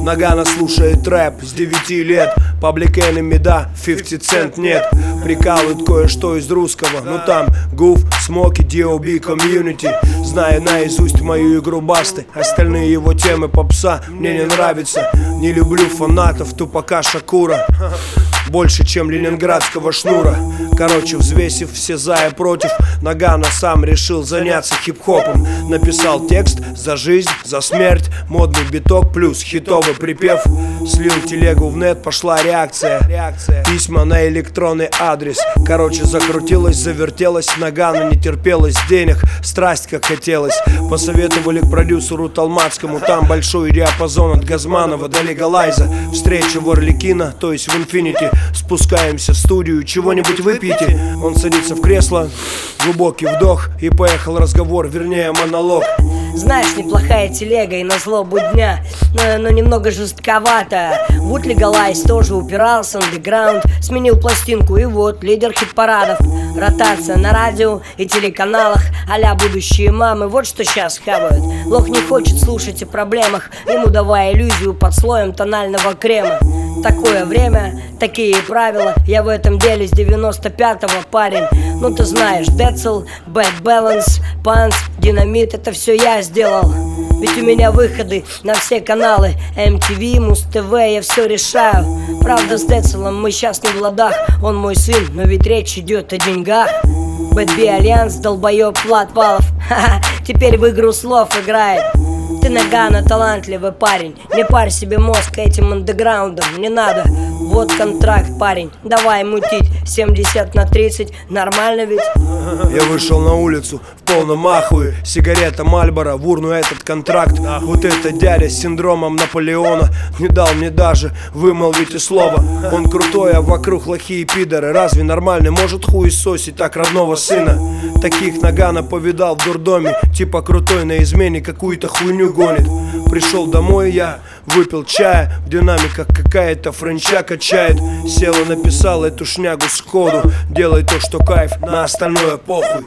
Нагано слушает рэп с 9 лет. Public Enemy, да, 50 Cent нет. Прикалывает кое-что из русского. Ну там Гуф, Смоки, D.O.B, Community. Зная наизусть мою игру Басты. Остальные его темы попса мне не нравятся. Не люблю фанатов Тупака Шакура больше, чем ленинградского шнура. Короче, взвесив все за и против, Нагано сам решил заняться хип-хопом. Написал текст за жизнь, за смерть, модный биток плюс хитовый припев. Слил телегу в нет, пошла реакция. Письма на электронный адрес. Короче, закрутилось, завертелось. Нагано не терпелось денег, страсть как хотелось. Посоветовали к продюсеру Талмацкому. Там большой диапазон от Газманова до Легалайза. Встреча в Орликино, то есть в Инфинити. Спускаемся в студию, чего-нибудь выпейте. Он садится в кресло, глубокий вдох. И поехал разговор, вернее монолог. Знаешь, неплохая телега и на злобу дня, но немного жестковато. Вот Легалайз тоже упирался, андеграунд. Сменил пластинку и вот лидер хит-парадов. Ротация на радио и телеканалах а-ля будущие мамы, вот что сейчас хавают. Лох не хочет слушать о проблемах, ему давая иллюзию под слоем тонального крема. Такое время, такие правила, я в этом деле с 95-го, парень. Ну ты знаешь, Децл, Bad Balance, Панц, Динамит, это все я сделал. Ведь у меня выходы на все каналы, MTV, Муз-ТВ, я все решаю. Правда, с Децлом мы сейчас не в ладах, он мой сын, но ведь речь идет о деньгах. Бэтби Альянс, долбоеб Влад Валов, ха-ха, теперь в игру слов играет. Ты, Нагано, талантливый парень, не парь себе мозг этим андеграундом, не надо. Вот контракт, парень, давай мутить 70/30, нормально ведь? Я вышел на улицу в полном ахуе. Сигарета Мальборо, в урну этот контракт. Вот это дядя с синдромом Наполеона не дал мне даже вымолвить и слова. Он крутой, а вокруг лохи и пидоры. Разве нормальный может хуесосить так родного сына? Таких Нагано повидал в дурдоме. Типа крутой на измене какую-то хуйню гонит. Пришел домой я, выпил чая. В динамиках какая-то френча качает. Сел и написал эту шнягу сходу. Делай то, что кайф, на остальное похуй.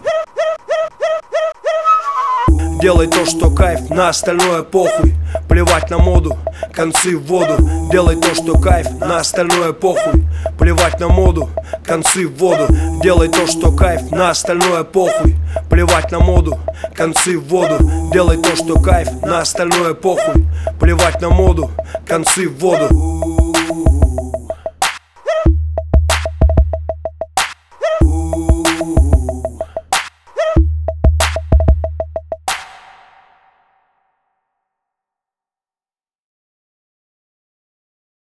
Делай то, что кайф, на остальное похуй. Плевать на моду, концы в воду. Делай то, что кайф, на остальное похуй. Плевать на моду, концы в воду. Делай то, что кайф, на остальное похуй. Плевать на моду, концы в воду. Делай то, что кайф, на остальное похуй. Плевать на моду, концы в воду.